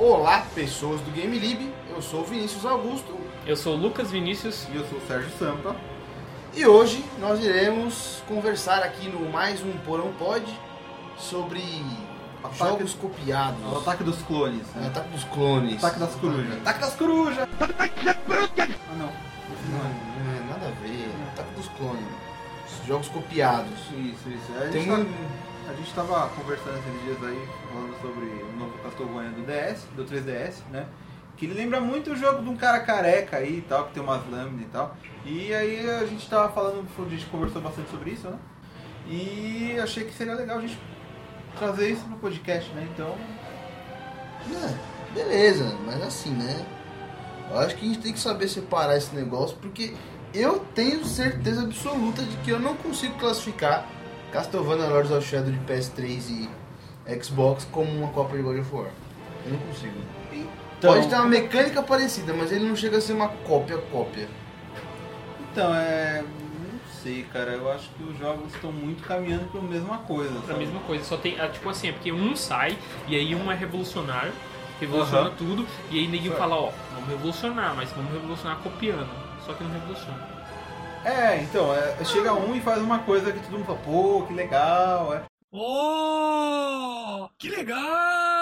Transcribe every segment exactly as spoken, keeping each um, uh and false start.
Olá, pessoas do Game Lib, eu sou o Vinícius Augusto. Eu sou o Lucas Vinícius. E eu sou o Sérgio Sampa. E hoje nós iremos conversar aqui no mais um Porão Pod sobre ataque, jogos copiados. O ataque dos clones. Né? Ataque dos clones. Ataque das corujas. Ataque das corujas! Ah, não. Não, não é nada a ver. Ataque dos clones. Jogos copiados. Isso, isso. A Tem gente, tá, um... a gente tava conversando esses dias aí, falando sobre o novo Castlevania do D S, do três D S, né? Que ele lembra muito o jogo de um cara careca aí e tal, que tem umas lâminas e tal. E aí a gente tava falando, a gente conversou bastante sobre isso, né? E achei que seria legal a gente trazer isso pro podcast, né? Então... É, beleza, mas assim, né? Eu acho que a gente tem que saber separar esse negócio, porque eu tenho certeza absoluta de que eu não consigo classificar Castlevania Lords of Shadow de P S três e Xbox como uma cópia de God of War. Eu não consigo. Então, pode ter uma mecânica parecida, mas ele não chega a ser uma cópia cópia. Então, é... não sei, cara. Eu acho que os jogos estão muito caminhando para a mesma coisa. Pra sabe? mesma coisa, só tem, tipo assim, é porque um sai e aí um é revolucionário, revoluciona Uhum. tudo, e aí ninguém Só. fala, ó, vamos revolucionar, mas vamos revolucionar copiando, só que não revoluciona. É, então, é, chega um e faz uma coisa que todo mundo fala, pô, que legal, é. Oh, que legal!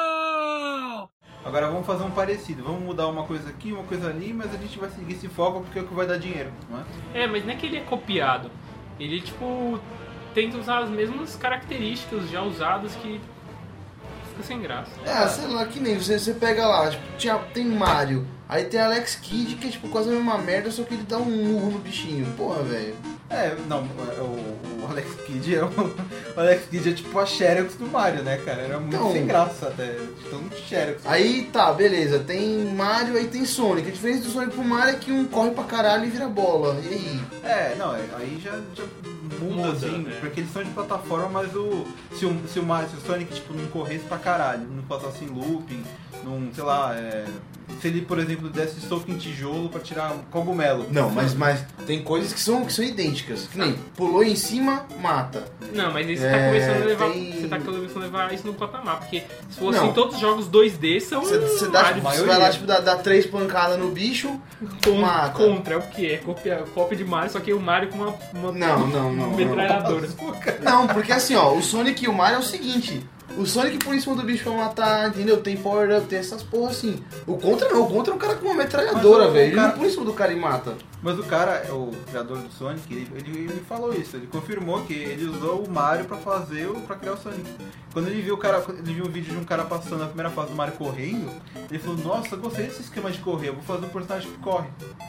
Agora vamos fazer um parecido, vamos mudar uma coisa aqui, uma coisa ali, mas a gente vai seguir esse foco porque é o que vai dar dinheiro, não é? É, mas não é que ele é copiado, ele, tipo, tenta usar as mesmas características já usadas que fica sem graça. É, sei lá, que nem você, você pega lá, tipo, tinha, tem Mario, aí tem Alex Kidd, que é tipo quase a mesma merda, só que ele dá um murro no bichinho. Porra, velho. É, não, o, o Alex Kidd é o, o Alex Kidd é tipo a Xerox do Mario, né, cara? Era muito Então, sem graça até, de tão Xerox. Aí tá, beleza, tem Mario, aí tem Sonic. A diferença do Sonic pro Mario é que um corre pra caralho e vira bola. E aí? É, não, aí já, já muda, Muda, assim, é. porque eles são de plataforma, mas o se o, se o, Mario, se o Sonic tipo, não corresse pra caralho, não passasse em looping, não, sei lá, é, se ele, por exemplo, desse soco em tijolo pra tirar um cogumelo. Não, mas, mas tem coisas que são, que são idênticas. Que nem, pulou em cima, mata. Não, mas aí você É, tá começando a levar. tem- Você tá começando a levar isso no patamar, porque se fosse Não. em todos os jogos dois D são. Você, você, dá, Mario. tipo, você maioria. vai lá, tipo, dar, dar três pancadas no bicho, Con- mata. Contra, é o que? É cópia, cópia de Mario, só que o Mario com uma, uma Não, não, não, metralhadora. Não, porque assim, ó, o Sonic e o Mario é o seguinte. O Sonic por em cima do bicho pra matar, entendeu? Tem power up, tem essas porra assim. O Contra não, o Contra é um cara com uma metralhadora, Mas o- velho. o Ele cara- não por em cima do cara e mata. Mas o cara, o criador do Sonic, ele, ele, ele falou isso, ele confirmou que ele usou o Mario pra fazer, o- pra criar o Sonic. Quando ele viu o cara, ele viu um vídeo de um cara passando a primeira fase do Mario correndo, ele falou, nossa, eu gostei desse esquema de correr, eu vou fazer um personagem que corre.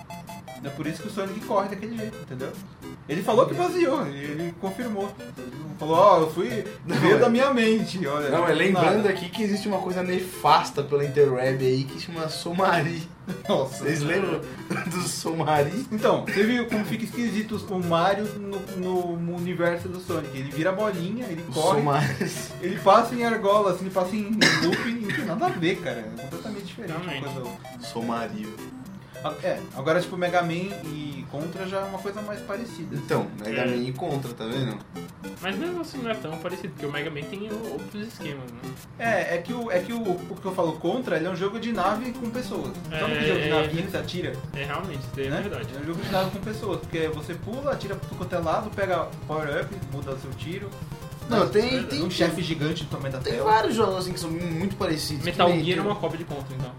É por isso que o Sonic corre daquele jeito, entendeu? Ele falou que baseou, ele confirmou. Ele falou, ó, eu fui veio é. da minha mente, olha. Não, é do lembrando nada. aqui que existe uma coisa nefasta pela interweb aí que chama Somari. Nossa. Vocês lembram do Somari? Então, você viu como fica esquisito o Mario no, no universo do Sonic. Ele vira bolinha, ele O corre, Somari. ele passa em argola, assim, ele passa em looping, não tem nada a ver, cara. É completamente diferente. uma Realmente. coisa- Somario. Ah, É, agora tipo Mega Man e Contra já é uma coisa mais parecida. Então, Mega É. Man e Contra, tá vendo? Mas mesmo assim não é tão parecido, porque o Mega Man tem outros esquemas, né? É, é que, o, é que o, o que eu falo Contra, ele é um jogo de nave com pessoas. Sabe É, que jogo de é, navinha é. que você atira? É realmente, isso daí é Né? verdade. É um jogo de nave com pessoas, porque você pula, atira pro quanto é lado, pega power up, muda seu tiro. Não, Mas, tem- é, tem- um chefe gigante do tamanho da Tem tela. vários jogos assim que são muito parecidos. Metal que nem Gear é tem- uma cópia de Contra, então.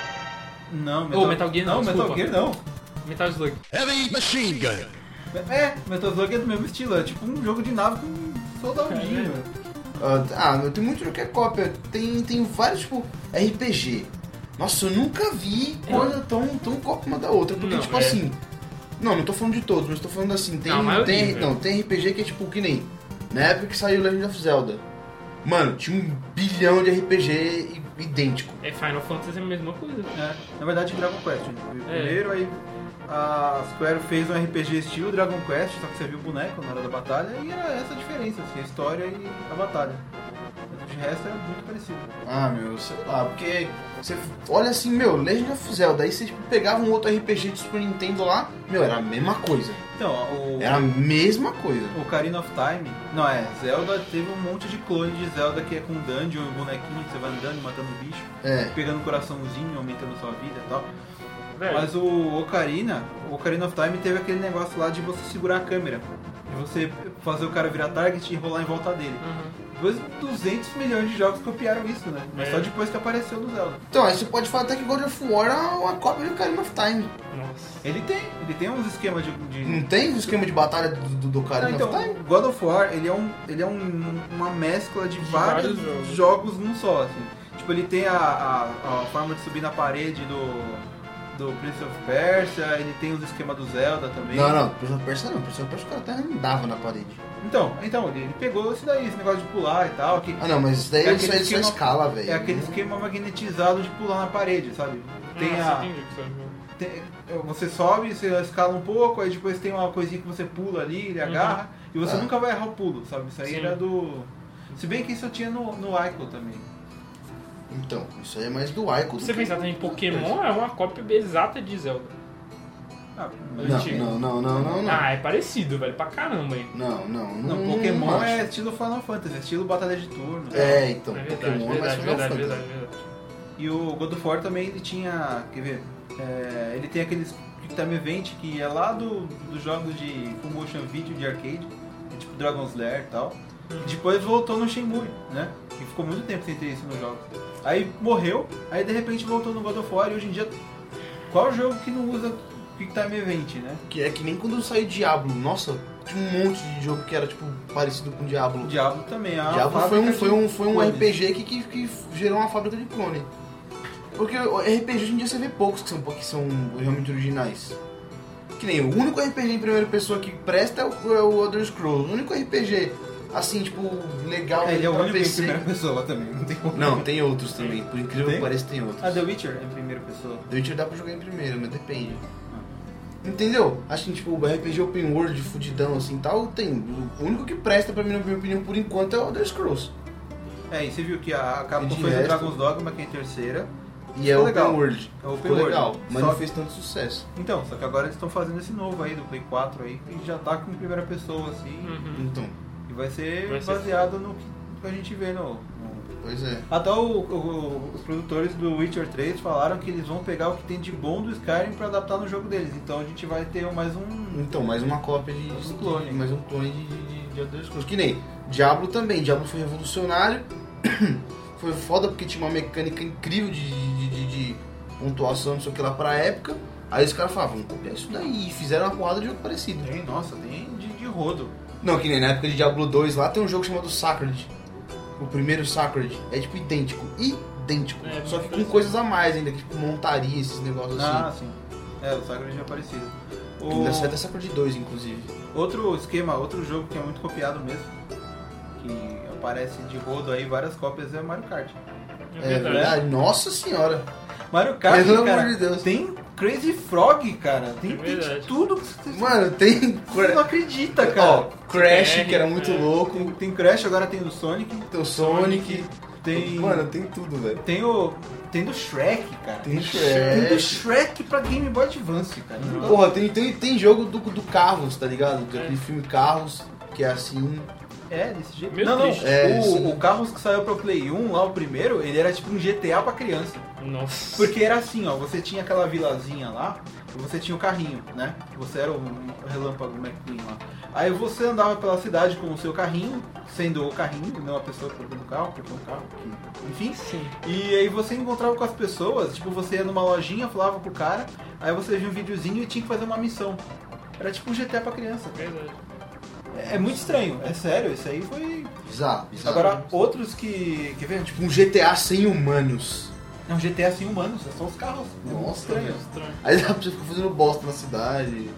Não, Ou Metal Gear não, Não, Metal desculpa. Gear não. Metal Slug. Heavy Machine Gun. É, Metal Slug é do mesmo estilo, é tipo um jogo de nave com um soldadinho. Ah, ah, meu, tem muito jogo que é cópia. Tem, tem vários, tipo, R P G. Nossa, eu nunca vi coisa tão, tão cópia uma da outra. Porque, Não, tipo é. assim. Não, não tô falando de todos, mas tô falando assim. Tem, Não, a maioria, tem, velho. não, tem R P G que é tipo que nem. Na época que saiu Legend of Zelda. Mano, tinha um bilhão de R P G i- idêntico. É Final Fantasy é a mesma coisa. É, na verdade Dragon Quest. Né? É. Primeiro aí a Square fez um R P G estilo Dragon Quest, só que você viu o boneco na hora da batalha e era essa a diferença, assim, a história e a batalha. resto era muito parecido. Ah, meu, sei lá, porque você olha assim, meu, Legend of Zelda, aí você tipo, pegava um outro R P G de Super Nintendo lá, meu, era a mesma coisa. Então, o, Era a mesma coisa. o Ocarina of Time, não é, Zelda teve um monte de clone de Zelda que é com dungeon e bonequinho, que você vai andando, matando bicho, É. pegando coraçãozinho, aumentando sua vida e tal. Velho, Mas o Ocarina, o Ocarina of Time teve aquele negócio lá de você segurar a câmera. De você fazer o cara virar target e rolar em volta dele. uhum. Depois duzentos milhões de jogos copiaram isso, né? Mas É. só depois que apareceu no Zelda. Então, aí você pode falar até que God of War é uma cópia de Ocarina of Time. Nossa. Ele tem, ele tem uns esquemas de... de... Não tem o esquema de batalha do, do, do Não, Ocarina então, of Time? o God of War, ele é, um, ele é um, uma mescla de, De vários, vários jogos. jogos num só, assim. Tipo, ele tem a, a, a forma de subir na parede do... do Prince of Persia, ele tem os esquemas do Zelda também. Não, não, Prince of Persia não, Prince of Persia o cara até andava na parede. Então, então ele, ele pegou isso daí, esse negócio de pular e tal. Que Ah não, mas isso daí É é aquele só, ele só esquema- escala, velho. é aquele esquema magnetizado de pular na parede, sabe? Tem Nossa, a. entendi o que você falou. tem- você sobe, você escala um pouco, aí depois tem uma coisinha que você pula ali, ele agarra, e você Ah. nunca vai errar o pulo, sabe? Isso aí Sim. era do. Se bem que isso eu tinha no, no Ico também. Então, isso aí é mais do Ico do Se você que- pensar também, Pokémon é uma cópia exata de Zelda. Ah, Não, antigo. não, não, não, não, não. Ah, é parecido, velho, pra caramba, hein? Não, não, não. Não, Pokémon não é acho. estilo Final Fantasy, é estilo Batalha de Turno. É, então, É verdade, Pokémon é mais verdade, Final verdade, Fantasy. verdade, verdade. E o God of War também ele tinha, quer ver, é, ele tem aqueles Quick Time Event que é lá do, dos jogos de full motion video de arcade, tipo Dragon's Lair e tal. E depois voltou no Shenmue, né? Que ficou muito tempo sem ter isso nos jogos. Aí morreu, aí de repente voltou no God of War e hoje em dia qual jogo que não usa Quick Time Event, né? Que é que nem quando saiu Diablo. Nossa, tinha um monte de jogo que era tipo parecido com Diablo. O Diablo também, a Diablo foi fábrica um, de foi um, foi um clones. R P G que, que, que gerou uma fábrica de clone. Porque o R P G hoje em dia você vê poucos que são, que são realmente originais. Que nem o único R P G em primeira pessoa que presta é o, é o Elder Scrolls. O único R P G, assim, tipo, legal É, ele é o pra único em P C. primeira pessoa também, não tem como. Não, tem outros também. Por incrível Tem? que pareça, tem outros. Ah, The Witcher é em primeira pessoa. The Witcher dá pra jogar em primeiro, mas depende. Entendeu? Acho que tipo, o R P G Open World de fudidão assim e tal, tem. O único que presta pra mim, na minha opinião, por enquanto é o Elder Scrolls. É, e você viu que a Capcom E de fez o resto- Dragon's Dogma, que é em terceira. E é Ficou Open legal. World. É Open Ficou World. legal, mas Só não que- fez tanto sucesso. Então, só que agora eles estão fazendo esse novo aí, do Play quatro aí, que já tá com primeira pessoa, assim. Uhum. Então, E vai ser Vai ser- baseado no que, no que a gente vê no... no- pois é. Até o- o- os produtores do Witcher três falaram que eles vão pegar o que tem de bom do Skyrim pra adaptar no jogo deles. Então a gente vai ter mais um... Então, mais uma cópia de. Mais um de- clone. mais um clone de, de, de Elder Scrolls. Que nem Diablo também. Diablo foi revolucionário. Foi foda porque tinha uma mecânica incrível de, de, de, de pontuação, não sei o que lá pra época. Aí os caras falavam, vamos copiar isso daí. E fizeram uma porrada de jogo parecido. Tem, nossa, tem de, de rodo. Não, que nem na época de Diablo dois lá tem um jogo chamado Sacred. O primeiro Sacred. É tipo idêntico. Idêntico. É, Só que muito com coisas a mais ainda, que tipo montaria, esses negócios assim. Ah, sim. É, o Sacred é parecido. O... Ainda sai até Sacred dois, inclusive. Outro esquema, outro jogo que é muito copiado mesmo, que aparece de rodo aí, várias cópias, é Mario Kart. É verdade. Nossa senhora. Mario Kart, Pelo cara, amor de Deus. tem Crazy Frog, cara. Tem, É tem de verdade. tudo que você, Mano, tem. você não acredita, Ó, cara. Crash, É, que era muito é. louco. Tem, tem Crash, agora tem o Sonic. Tem o Sonic. Tem, Mano, tem tudo, velho. tem o tem do Shrek, cara. Tem Tem Shrek. do Shrek pra Game Boy Advance, cara. Porra, tem, tem, tem jogo do, do Carros, tá ligado? Aquele filme Carros, que é assim. É, desse jeito. Meio não, não. triste. É, sim. o, o Carros que saiu pro Play um, lá o primeiro, ele era tipo um G T A pra criança. Nossa. Porque era assim, ó, você tinha aquela vilazinha lá, e você tinha o carrinho, né? Você era o relâmpago McQueen lá. Aí você andava pela cidade com o seu carrinho, sendo o carrinho, não a pessoa colocando o carro, porque é um carro, que- enfim. Sim. E aí você encontrava com as pessoas, tipo, você ia numa lojinha, falava pro cara, aí você via um videozinho e tinha que fazer uma missão. Era tipo um G T A pra criança. Verdade. É, é muito estranho, é sério, isso aí foi... Bizarro, bizarro. Agora, outros que... Quer ver? Tipo, um G T A sem humanos. é um G T A sem humanos, é só os carros. É muito Nossa, estranho. velho. Estranho. Aí dá pra você ficar fazendo bosta na cidade.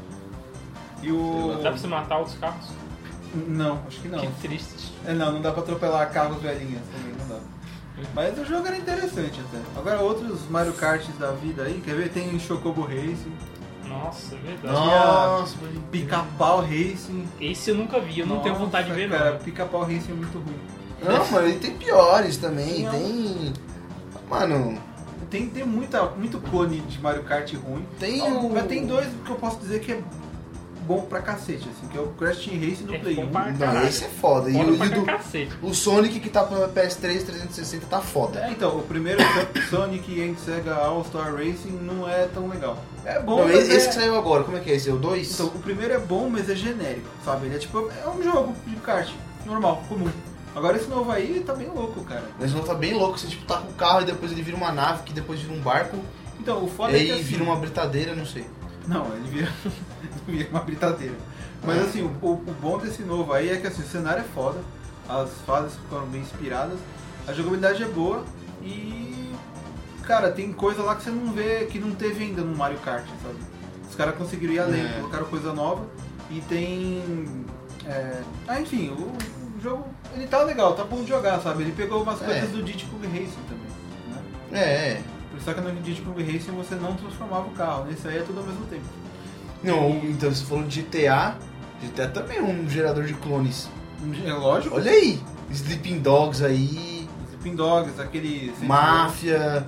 E o... Dá pra você matar outros carros? Não, acho que não. Que triste. É, não, não dá pra atropelar carros velhinhos também, não dá. Mas o jogo era interessante até. Agora outros Mario Karts da vida aí, quer ver? Tem Chocobo Racing, Nossa, é verdade. Nossa, Pica-Pau Racing. Esse eu nunca vi, eu não tenho vontade de ver, Nossa, cara, não. Pica-Pau Racing é muito ruim. Não, mano, ele tem piores também, Não. tem... Mano, Tem, tem muita, muito clone de Mario Kart ruim. tem Ó, o... Mas tem dois que eu posso dizer que é bom pra cacete, assim, que é o Crash Team Racing no É Play bom um. pra- Não, Caralho. esse é foda. E Foda o, pra e do- cacete. o Sonic que tá pro P S três trezentos e sessenta tá foda. É, então, o primeiro Sonic and Sega All-Star Racing não é tão legal. É bom, Não, mas esse, esse é... que saiu agora, como é que é esse? É o dois? Então, o primeiro é bom, mas é genérico, sabe? Ele é tipo, é um jogo de kart, normal, comum. Agora esse novo aí tá bem louco, cara. Mas não tá bem louco, você tipo tá com o carro e depois ele vira uma nave, que depois vira um barco, Então, o e foda é que aí assim... vira uma britadeira, não sei. Não, ele vira, vira uma britadeira. Mas Ah. assim, o, o bom desse novo aí é que assim, o cenário é foda, as fases ficaram bem inspiradas, a jogabilidade é boa e... Cara, tem coisa lá que você não vê, que não teve ainda no Mario Kart, sabe? Os caras conseguiram ir além, É. colocaram coisa nova e tem... é, Ah, enfim, o, o jogo, ele tá legal, tá bom de jogar, sabe? Ele pegou umas É. coisas do Diddy Kong Racing também, né? É, é. Só que no Diddy Kong Racing você não transformava o carro, nesse aí é tudo ao mesmo tempo. Não, então você falou de G T A, G T A também é um gerador de clones. É lógico. Olha aí, Sleeping Dogs aí, Sleeping Dogs, aquele... Máfia,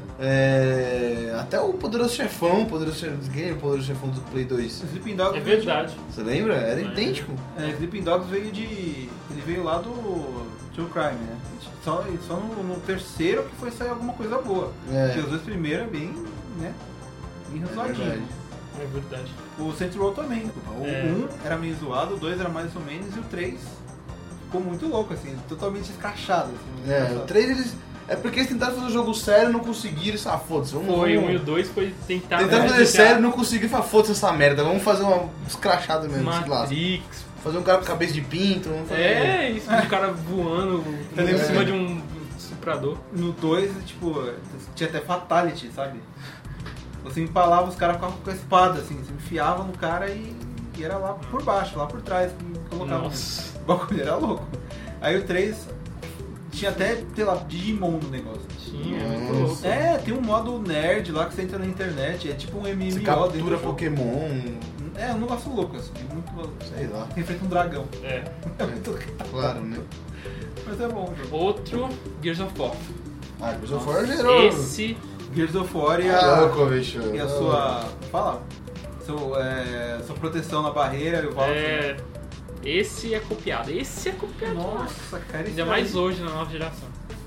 é... até o Poderoso Chefão, Poderoso Chefão, quem é o Poderoso Chefão do Play dois? Sleeping Dogs É veio verdade. Você lembra? Era É. idêntico. De, é, Sleeping Dogs veio de... Ele veio lá do True Crime, né? Só, só no, no terceiro que foi sair alguma coisa boa. É. Porque os dois primeiros é bem, né? Bem É razoadinho. verdade. É verdade. O Saints Row também. O É. um era meio zoado, o dois era mais ou menos, e o três ficou muito louco, assim, totalmente escrachado. Assim, É, engraçado. o três eles... É porque eles tentaram fazer um jogo sério e não conseguiram, ah, foda-se, vamos... Foi, vamos... um e o dois foi tentar... Tentaram né, fazer G T A sério e não conseguiram, falar, foda-se essa merda, vamos fazer uma escrachada mesmo, sei lá. Matrix. Fazer um cara com cabeça de pinto, vamos fazer... É, isso de cara voando Tá em ligado? cima de um suprador. No dois, tipo, tinha até fatality, sabe? Você empalava os caras com a com a espada, assim, você enfiava no cara e, e era lá por baixo, lá por trás, que colocava. Nossa. O bagulho era louco. Aí o três tinha até, sei lá, Digimon no negócio. Tinha, é muito Nossa. louco. É, tem um modo nerd lá que você entra na internet, é tipo um M M O Você dentro do captura jogo. Pokémon, É, um negócio louco, assim, muito louco. sei lá. Enfrenta um dragão. É. É muito Claro, né? Mas é bom o jogo. Outro, Gears of War. Ah, Gears of War gerou... Esse, Gears of War e Ah, a, louco, bicho. e a sua... Fala. Seu, é, sua proteção na barreira e o Valve. é, esse é copiado. Esse é copiado. Nossa, cara, esse Ainda mais hoje na nova geração.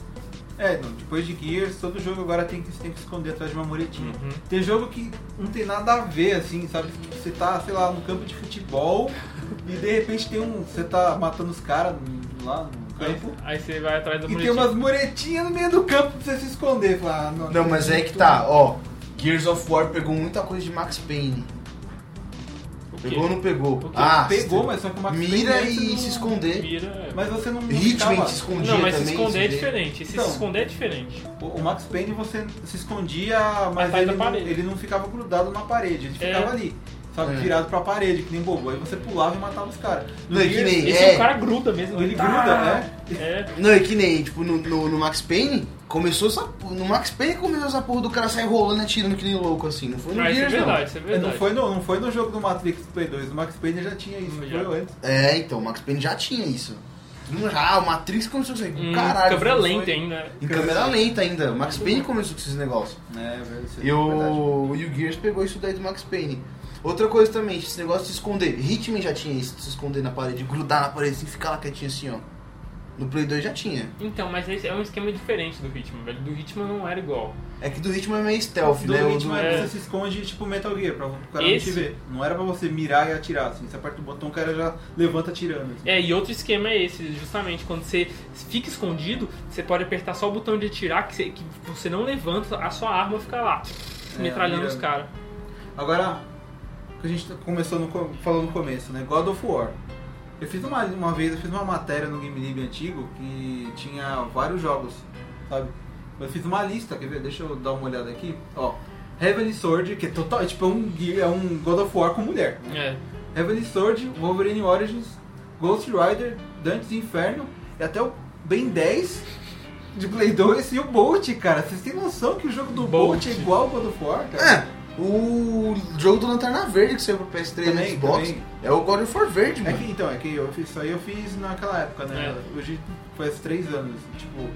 É, não, depois de Gears, todo jogo agora tem que, tem que esconder atrás de uma muretinha. Uhum. Tem jogo que não tem nada a ver, assim, sabe? Você tá, sei lá, no campo de futebol e de repente tem um. Você tá matando os caras lá no Aí, campo aí você vai atrás do e tem boletim. umas muretinhas no meio do campo pra você se esconder. Fala, ah, não, Não, mas é que tá, ó. Gears of War pegou muita coisa de Max Payne. O quê? Pegou ou não pegou? O quê? Ah, Pegou, você- mas só que o Max Mira Payne e você não- se esconder. Mira. Mas você não. não Hitman ficava- se escondia Não, mas se também. esconder é se vê. diferente. Esse Então. se esconder é diferente. O o Max Payne você se escondia, mas Atrás ele da não, parede. ele não ficava grudado na parede, ele É. ficava ali, sabe, É. virado pra parede, que nem bobo. Aí você pulava e matava os caras. No Não, é que Gears, nem- Esse É. o cara gruda mesmo. Ele Tá. gruda, né? É. Não, é que nem, tipo, no, no, no Max Payne, começou essa... No Max Payne começou essa porra do cara sair rolando e atirando que nem louco, assim. Não foi no Ah, isso é Gears, não. verdade, isso é É, verdade. Não foi, no, não foi no jogo do Matrix do Play dois, o Max Payne já tinha isso, Já. foi antes. É, então, o Max Payne já tinha isso. Todo mundo já, ah, o Matrix começou com isso aí. Hum, Caralho. câmera foi- lenta foi- ainda. Em câmera lenta ainda. O Max Payne começou com esses negócios. É, velho, isso é E o, e o Gears pegou isso daí do Max Payne. Outra coisa também, esse negócio de se esconder. Hitman já tinha isso, de se esconder na parede, grudar na parede assim, ficar lá quietinho assim, ó. No Play dois já tinha. Então, mas esse é um esquema diferente do Hitman, velho. Do Hitman não era igual. É que do Hitman é meio stealth, Do né? O Hitman é- você se esconde tipo Metal Gear, pra o cara Esse- não te ver. Não era pra você mirar e atirar, assim, você aperta o botão, o cara já levanta atirando. Assim. É, e outro esquema é esse, justamente, quando você fica escondido, você pode apertar só o botão de atirar, que você, que você não levanta, a sua arma fica lá, É, metralhando mirando. os caras. Agora, o que a gente começou no, co- falou no começo, né? God of War. Eu fiz uma, uma vez, eu fiz uma matéria no Game Lib antigo que tinha vários jogos, sabe? Eu fiz uma lista, quer ver? Deixa eu dar uma olhada aqui. Ó, Heavenly Sword, que é total, é tipo um, é um God of War com mulher. É. Heavenly Sword, Wolverine Origins, Ghost Rider, Dante's Inferno e até o Ben dez de Play dois e o Bolt, cara. Vocês têm noção que o jogo do Bolt, Bolt. é igual ao God of War, cara? É, O jogo do Lanterna Verde que saiu pro P S três Também, e Xbox também. é o God of War Verde, É mano. que, então, é que eu fiz, isso aí eu fiz naquela época, né? É. Hoje faz três anos, tipo,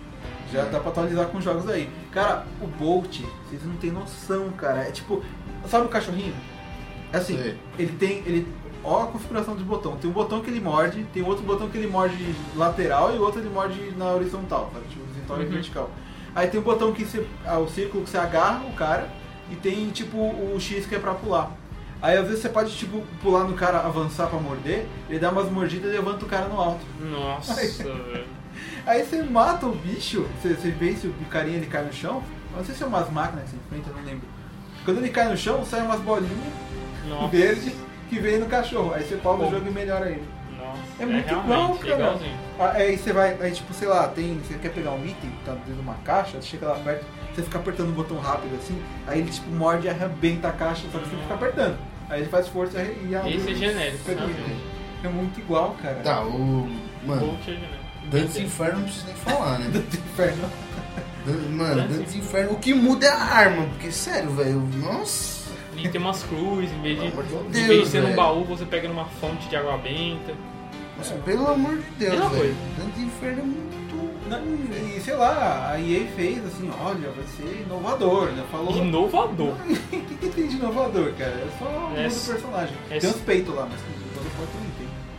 já dá pra atualizar com jogos aí. Cara, o Bolt, vocês não tem noção, cara. É tipo, sabe o cachorrinho? É assim, Sei. ele tem. Ele, ó a configuração do botão. Tem um botão que ele morde, tem outro botão que ele morde lateral e o outro ele morde na horizontal, sabe? Tipo, horizontal e Uhum. vertical. Aí tem um botão que você. Ah, o círculo que você agarra o cara e tem tipo o X que é pra pular. Aí às vezes você pode tipo pular no cara, avançar pra morder, ele dá umas mordidas e levanta o cara no alto. Nossa, velho. Aí você mata o bicho, você, você vê se o carinha ele cai no chão, eu não sei se é umas máquinas que você enfrenta, eu não lembro. Quando ele cai no chão, sai umas bolinhas Nossa. verdes que vem no cachorro. Aí você pausa o Pô. jogo e melhora ele. Nossa. É muito realmente, bom, cara. igualzinho. Aí você vai, aí tipo, sei lá, tem, você quer pegar um item que tá dentro de uma caixa, você chega lá perto, você fica apertando o botão rápido assim, aí ele tipo morde e arrebenta a caixa, só que você fica apertando. Aí ele faz força e e Esse é genérico, Fica sabe? lindo. É muito igual, cara. Tá, o. Mano, Bolt é genérico. Dantes Inferno não precisa nem falar, né? Do inferno. Dan- Mano, Dantes Dantes Inferno, o que muda é a arma, porque sério, velho, nossa. E tem umas cruzes, em vez de, Pelo amor de em Deus, vez de ser num velho. baú, você pega numa fonte de água benta. Nossa, pelo amor de Deus, Mesma velho. coisa. Dantes Inferno é muito. Não, ruim, velho. e sei lá, a E A fez assim, olha, vai ser inovador, né? Falou. Inovador. O que, que tem de inovador, cara? É só o É, mundo do personagem. é, Tem uns peitos lá, mas o God of War também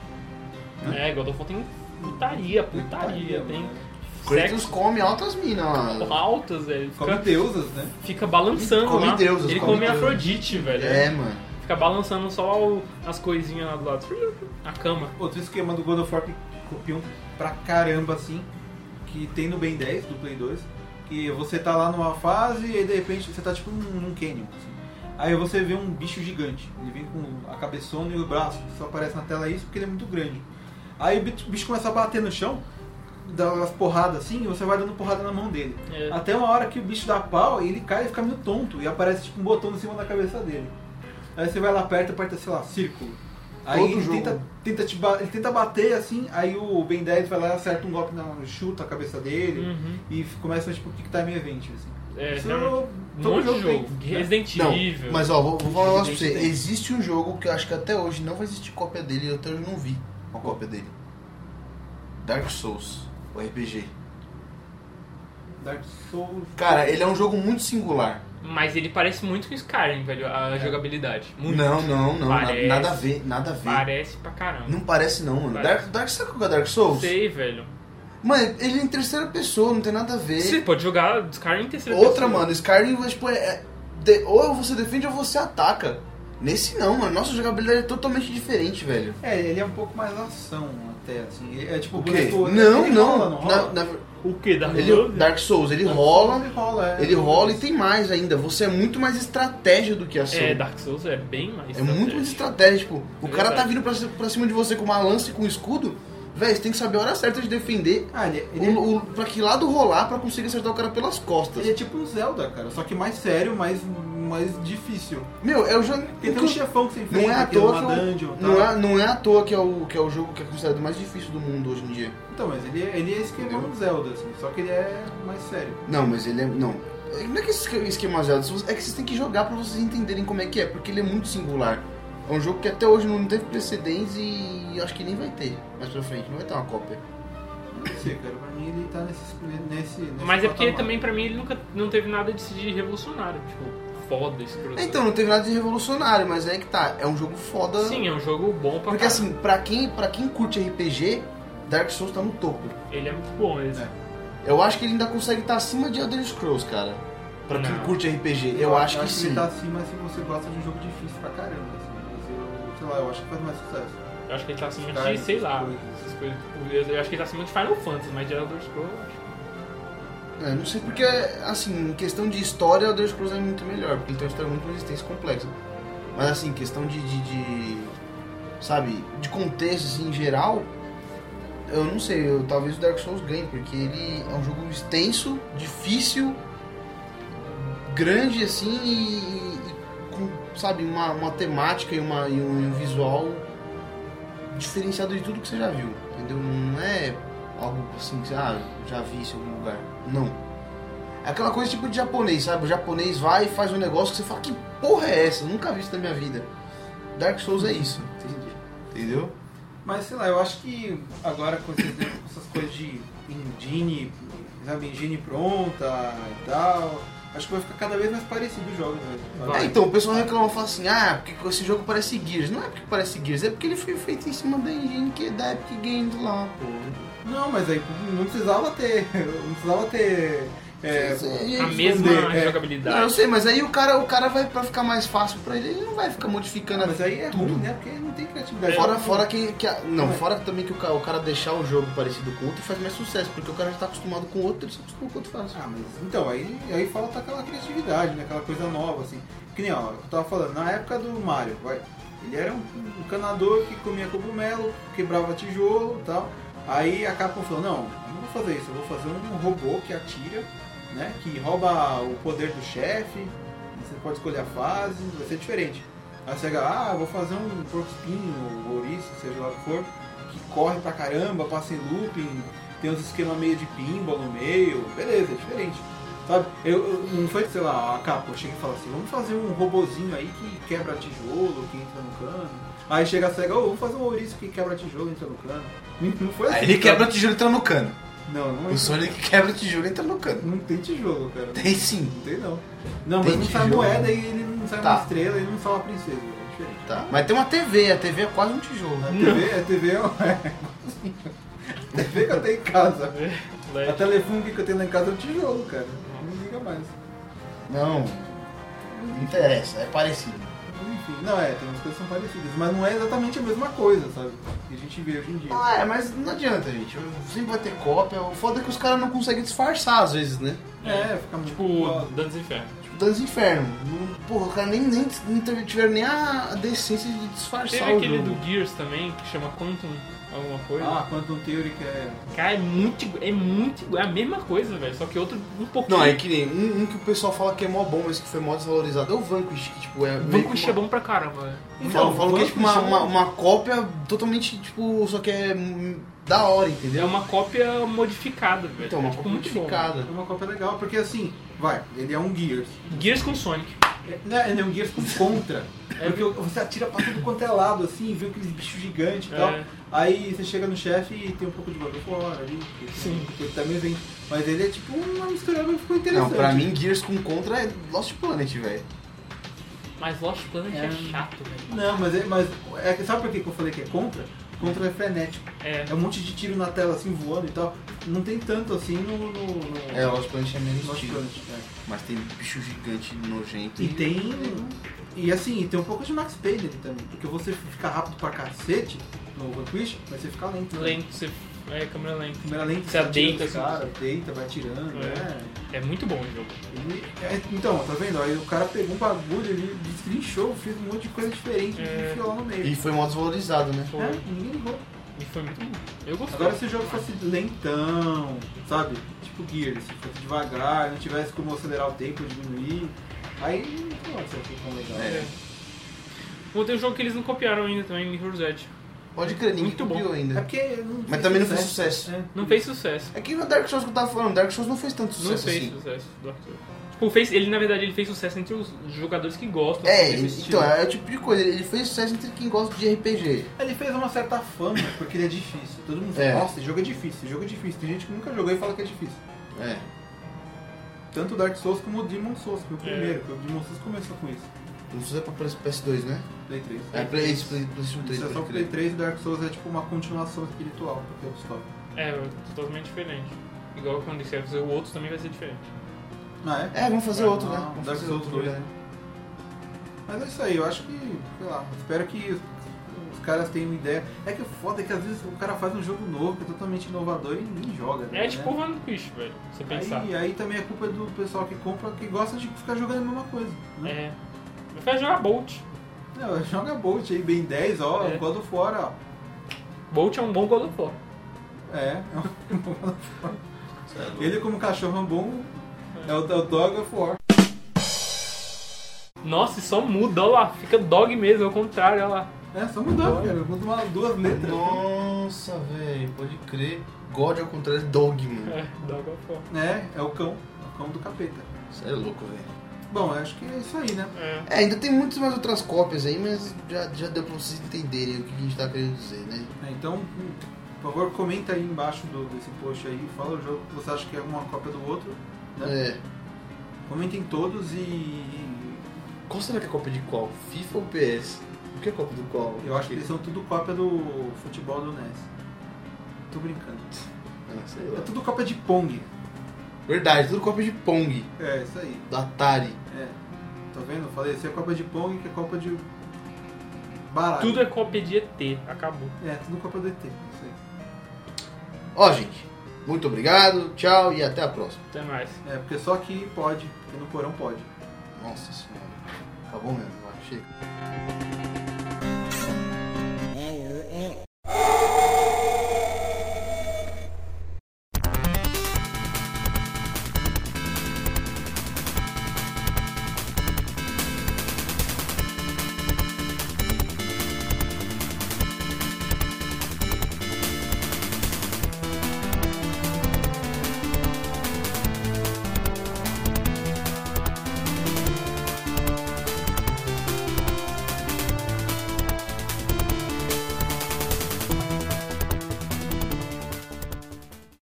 tem. Né? É, God of War tem putaria, putaria. Putaria, Tem mano. Kratos sexo come altas minas lá. altas, velho. Come Fica, deusas, né? fica balançando Come lá. deusas, Ele come come deusas. Afrodite, velho. É, mano. Fica balançando só o- as coisinhas lá do lado. A cama. Outro esquema do God of War que copiam pra caramba, assim, que tem no Ben dez, do Play dois, que você tá lá numa fase e de repente você tá tipo num, num canyon, assim. Aí você vê um bicho gigante, ele vem com a cabeçona e o braço, só aparece na tela isso porque ele é muito grande. Aí o bicho, o bicho começa a bater no chão, dá umas porradas assim, e você vai dando porrada na mão dele. É. Até uma hora que o bicho dá pau e ele cai e fica meio tonto, e aparece tipo um botão em cima da cabeça dele. Aí você vai lá perto, aperta, sei lá, círculo. Aí Todo ele jogo. tenta, tenta, te ba- ele tenta bater assim, aí o Ben dez vai lá, acerta um golpe, na, chuta a cabeça dele Uhum. e f- começa tipo Kick Time Event. Assim. É, Isso realmente. Um todo monte de jogo jogo. tem, né? Resident Não, Evil. mas ó, vou, vou falar um negócio pra você. Resident Evil. Existe um jogo que eu acho que até hoje não vai existir cópia dele, eu até hoje não vi uma cópia dele. Dark Souls, o R P G. Dark Souls. Cara, ele é um jogo muito singular. Mas ele parece muito com Skyrim, velho, a jogabilidade. Muito. Não, não, não, na- Parece. nada a ver, nada a ver. Parece pra caramba. Não parece não, mano. Parece. Dark, Dark, sabe qual que é Dark Souls? Sei, velho. Mano, ele é em terceira pessoa, não tem nada a ver. Você pode jogar Skyrim em terceira Outra, pessoa. mano, Skyrim, tipo, é, é- de- ou você defende ou você ataca. Nesse não, mano. Nossa jogabilidade é totalmente diferente, velho. É, ele é um pouco mais ação até, assim. Ele é tipo O quê? boneco- Não, ele não. rola, não rola? Na- na- O que? Dark ele, Souls? Dark Souls, ele Dark rola, Souls, Ele rola, é. ele rola e tem mais ainda. Você é muito mais estratégia do que ação. É, Dark Souls é bem mais É muito mais estratégia, tipo, o cara tá Verdade. vindo pra, ci- pra cima de você com uma lança e com um escudo, velho, você tem que saber a hora certa de defender, Ah, ele, ele, o, o, pra que lado rolar pra conseguir acertar o cara pelas costas. ele é tipo um Zelda, cara. Só que mais sério, mais, mais difícil. Meu, é o jogo... Porque tem um chefão que você enfrenta, Não é à que é toa uma que eu- dungeon e Não tal. é, não é à toa que é, o, que é o jogo que é considerado o mais difícil do mundo hoje em dia. Então, mas ele, ele é esquema Entendeu? um Zelda, assim. Só que ele é mais sério. Não, mas ele é... Não, não é que esse esquema Zelda, é que vocês têm que jogar pra vocês entenderem como é que é, porque ele é muito singular. É um jogo que até hoje não teve precedentes e acho que nem vai ter mais pra frente, não vai ter uma cópia. Não sei, cara. Pra mim ele tá nesse... nesse, nesse Mas é porque patamar. também pra mim ele nunca não teve nada de, de revolucionário. Tipo, foda, escroto. Então, não teve nada de revolucionário, mas é que tá, é um jogo foda. Sim, é um jogo bom pra Porque caramba. assim, pra quem, pra quem curte R P G, Dark Souls tá no topo. Ele é muito bom, esse. É. Eu acho que ele ainda consegue estar acima de Elder Scrolls, cara. Pra quem Não. curte R P G, eu, acho que sim. ele tá acima se você gosta de um jogo difícil pra caramba, assim. Mas eu, sei lá, eu acho que faz mais sucesso. Eu acho que ele tá acima Skyrim, de, sei lá, essas coisas. essas coisas. Tipo, eu acho que ele tá acima de Final Fantasy, mas de Elder Scrolls, eu acho. É, não sei porque, assim, em questão de história, Elder Scrolls é muito melhor, porque ele tem uma história muito mais extensa e complexa. Mas assim, questão de, de, de sabe, de contexto, assim, em geral, eu não sei, eu, talvez o Dark Souls ganhe, porque ele é um jogo extenso, difícil, grande, assim, e, e com, sabe, uma, uma temática e, uma, e, um, e um visual diferenciado de tudo que você já viu, entendeu? Não é algo assim que você, ah, já vi isso em algum lugar. Não. É aquela coisa tipo de japonês, sabe? O japonês vai e faz um negócio que você fala, que porra é essa? Eu nunca vi isso na minha vida. Dark Souls é isso. Entendi. Entendeu? Mas sei lá, eu acho que agora com esses- com essas coisas de engine, sabe, engine pronta e tal, acho que vai ficar cada vez mais parecido os jogos, velho. Vai. É, então o pessoal reclama, fala assim, ah, porque esse jogo parece Gears. Não é porque parece Gears, é porque ele foi feito em cima da engine que é da Epic Games lá, pô. Não, mas aí não precisava ter. Não precisava ter. É, Sim, sim. A Sim, mesma é. jogabilidade. Não, eu sei, mas aí o cara, o cara vai pra ficar mais fácil pra ele, ele não vai ficar modificando mas aí é tudo. ruim, né? Porque não tem criatividade. Fora, fora que, que a- não, É. fora também que o cara, o cara deixar o jogo parecido com o outro faz mais sucesso, porque o cara já tá acostumado com o outro, ele se acostuma com o outro fácil. Ah, mas então, aí, aí falta aquela criatividade, né? Aquela coisa nova, assim. Que nem, ó, eu tava falando, na época do Mario, vai. Ele era um, um encanador que comia cogumelo, quebrava tijolo e tal. Aí a Capcom falou, não, eu não vou fazer isso, eu vou fazer um robô que atira, né? Que rouba o poder do chefe, você pode escolher a fase, vai ser diferente. Aí a Sega, ah, eu vou fazer um porco espinho, ou ouriço, seja lá o que for, que corre pra caramba, passa em looping, tem uns esquemas meio de pinball no meio, beleza, é diferente. Sabe? Eu, eu- não foi, sei lá, a Capcom chega e fala assim, vamos fazer um robozinho aí que quebra tijolo, que entra no cano. Aí chega a Sega, oh, vamos fazer um ouriço que quebra tijolo e entra no cano. Não, não foi assim. Aí ele sabe? quebra o tijolo e entra no cano. Não, não O Sonic quebra o tijolo e entra no cano. Não tem tijolo, cara. Tem sim. Não tem não. Não, Tem mas não sai tijolo. moeda e ele não sai Tá. uma estrela e não sai uma princesa. É diferente. Tá? Mas tem uma T V, a T V é quase um tijolo. A Né? T V, a T V é uma... A T V que eu tenho em casa. A Led. telefone que eu tenho lá em casa é um tijolo, cara. Não liga mais. Não, não interessa, é parecido. Enfim, não é, tem umas coisas que são parecidas, mas não é exatamente a mesma coisa, sabe? Que a gente vê hoje em dia. Ah, é, mas não adianta, gente. Sempre vai ter cópia. O foda é que os caras não conseguem disfarçar às vezes, né? É, fica muito Tipo, igual. Dantes Inferno. Tipo, Dantes Inferno. Não- Porra, os caras nem, nem, não tiveram nem a decência de disfarçar Teve o aquele jogo. do Gears também, que chama Quantum alguma coisa. Ah, Quantum Theory que é... Cara, é muito, é muito, é a mesma coisa, velho, só que outro um pouquinho. Não, é que nem um, um que o pessoal fala que é mó bom, mas que foi mó desvalorizado. É o Vanquish, que tipo é. O meio que Vanquish uma- é bom pra caramba, velho. Então, Então, falam que é tipo uma, Vanquish é- uma, uma cópia totalmente, tipo, só que é hum, da hora, É entendeu? uma cópia modificada, velho. Então, uma é, tipo, cópia muito bom. modificada. É uma cópia legal, porque assim, vai, ele é um Gears. Gears com Sonic. É, não é, ele é um Gears com contra. É porque você atira pra tudo quanto é lado, assim, vê aqueles bichos gigantes e tal. É. Aí você chega no chefe e tem um pouco de bagulho fora ali. que- Sim. Que ele também vem. Mas ele é tipo uma mistura que ficou interessante. Não, pra mim, Gears com Contra é Lost Planet, velho. Mas Lost Planet é, É. chato, velho. Não, mas, é, mas é, que- sabe por que que eu falei que é contra? Contra é frenético. É. É um monte de tiro na tela assim voando e tal. Não tem tanto assim no. no, no É, Lost Planet é menos Lost tiro. Planet, é. Mas tem bicho gigante nojento. E tem. E assim, e tem um pouco de Max Payne ali também. Porque você fica rápido pra cacete no Vanquish, mas você fica lento. né? Lento, você. É, câmera lenta. Câmera lenta, Você deita, os assim. cara, deita, vai tirando, É. né? É muito bom o jogo. E- é, então, tá vendo? Aí o cara pegou um bagulho ali, destrinchou, fez um monte de coisa diferente É. e enfiou lá no meio. E foi mó desvalorizado, né? Foi. É, ninguém ligou. E foi muito bom. Eu gostei. Agora se o jogo fosse lentão, sabe? Tipo Gears, se fosse devagar, não tivesse como acelerar o tempo, diminuir, aí não ia ser tão legal. É. Outro jogo que eles não copiaram ainda também, Mirror's Edge. Pode crer, ninguém Muito bom. copiou É ainda. porque não Mas fez também não fez sucesso. É. Não fez sucesso. É que no Dark Souls que eu tava falando, Dark Souls não fez tanto Não sucesso fez assim. sucesso. Dark Souls. Tipo, fez, ele na verdade ele fez sucesso entre os jogadores que gostam É, desse ele- estilo. então, é o tipo de coisa, ele fez sucesso entre quem gosta de R P G. Ele fez uma certa fama porque ele é difícil. Todo mundo É. fala, nossa, esse jogo é difícil, esse jogo é difícil. Tem gente que nunca jogou e fala que é difícil. É. Tanto o Dark Souls como o Demon Souls, que foi o É. primeiro, que o Demon Souls começou com isso. Não precisa pra P S dois, né? Play três. É, Play, isso, Play, PlayStation três, Isso é só pode o Play crer. três e Dark Souls é tipo uma continuação espiritual, porque é o história. É, totalmente diferente. Igual quando você vai fazer o outro também vai ser diferente. Ah, é? É, vamos fazer Ah, outro, né? não, Vamos Dark fazer Souls outro, dois. né? Mas é isso aí, eu acho que, sei lá, espero que os, os caras tenham ideia. É que o foda é que às vezes o cara faz um jogo novo, que é totalmente inovador e ninguém joga. É né? tipo o Vanquish, velho. Você pensar. Aí, aí também é culpa do pessoal que compra, que gosta de ficar jogando a mesma coisa. Né? É. Vai jogar Bolt. Não, joga Bolt aí, bem dez, ó, É. God of War, ó. Bolt é um bom God of War. É, é um God of War. Ele como cachorro é um bom, é o, é o Dog of War. Nossa, e só muda, olha lá. Fica dog mesmo, ao contrário, olha lá. É, só mudar, cara, muda uma, duas letras. Nossa, velho, pode crer. God ao contrário de Dog, mano. É, Dog of War. É, é o cão. cão do capeta. Isso é louco, velho. Bom, eu acho que é isso aí, né? É. É, ainda tem muitas mais outras cópias aí, mas já, já deu pra vocês entenderem o que a gente tá querendo dizer, né? É, então, por favor, comenta aí embaixo do, desse post aí, fala o jogo que você acha que é uma cópia do outro, né? É. Comentem todos e... Qual será que é cópia de qual? FIFA ou P S? O que é cópia do qual? Eu acho que eles são tudo cópia do futebol do N E S. Tô brincando. Ah, sei É lá. tudo cópia de Pong. Verdade, tudo cópia de Pong, É, isso aí. do Atari. É. Tá vendo? Eu falei, isso é cópia de Pong, que é cópia de baralho. Tudo é cópia de E T, acabou. É, tudo cópia do E T. Isso aí. Ó, gente, muito obrigado, tchau e até a próxima. Até mais. É, porque só aqui pode, porque no porão pode. Nossa senhora, acabou mesmo, vai, chega.